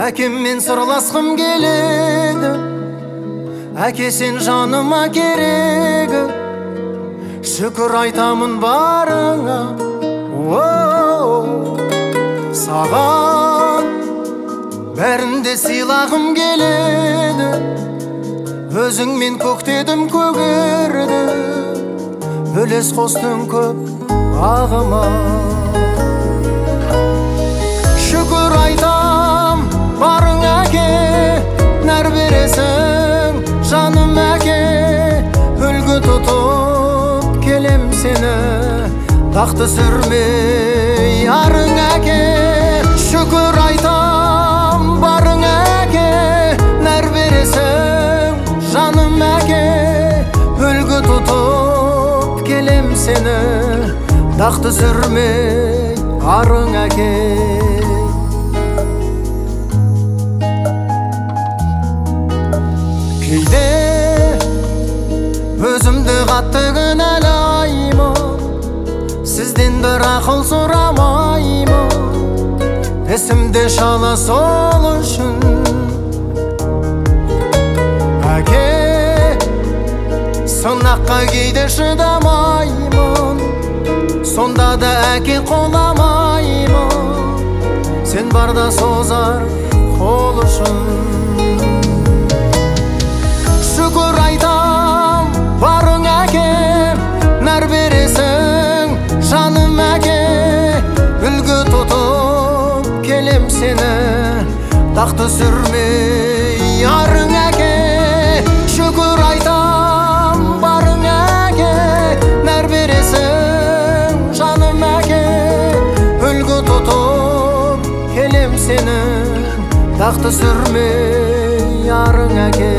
Әкеммен сырласқым келеді, әке сен жаныма керегі. Шүкір айтамын барыңа, саған бәрінде сыйлағым келеді. Өзіңмен көктедім көгерді, үлес қостың көп бағыма. Шүкір айтам барың әке, нәр бересің жаным әке. Үлгі тұтып келем сені, тақты сүрмей ярың әке. Шүкір айтам барың әке, нәр бересің жаным әке. Үлгі тұтып келем сені, тақты сүрмей арың әке. Кейде өзімді қатты кінәлаймын, сізден бір ақыл сұрамаймын. Есімде шала сол үшін әке, сынаққа кейде шыдамаймын, сонда да әке қоламаймын. Сен барда созар қол ұшын. Шүкір айтам барың әке, нәр бересің жаным әке. Үлгі тұтып келем сені, тақты сүрмей ярың әке. Шүкір айтам барың әке, нәр бересің жаным әке. Үлгі тұтып келем сені, тақты сүрмей ярың әке.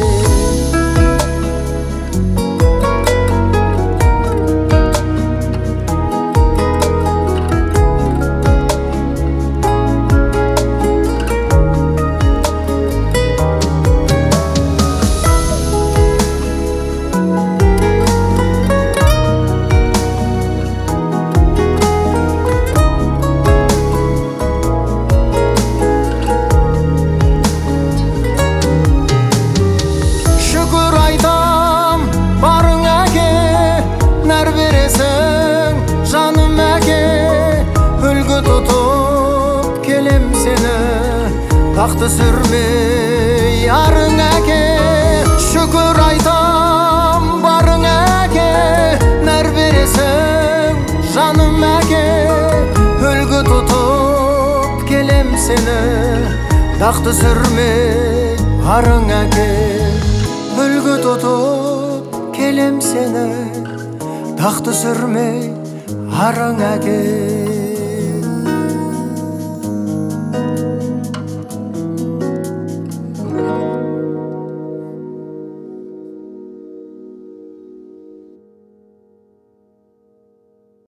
Тақты сүрмей ярың әке. Шүкір айтам барың әке, нәр бересің жаным әке. Үлгі тұтып келем сені, тақты сүрмей арың әке. Үлгі тұтып келем сені, тақты сүрмей арың әке.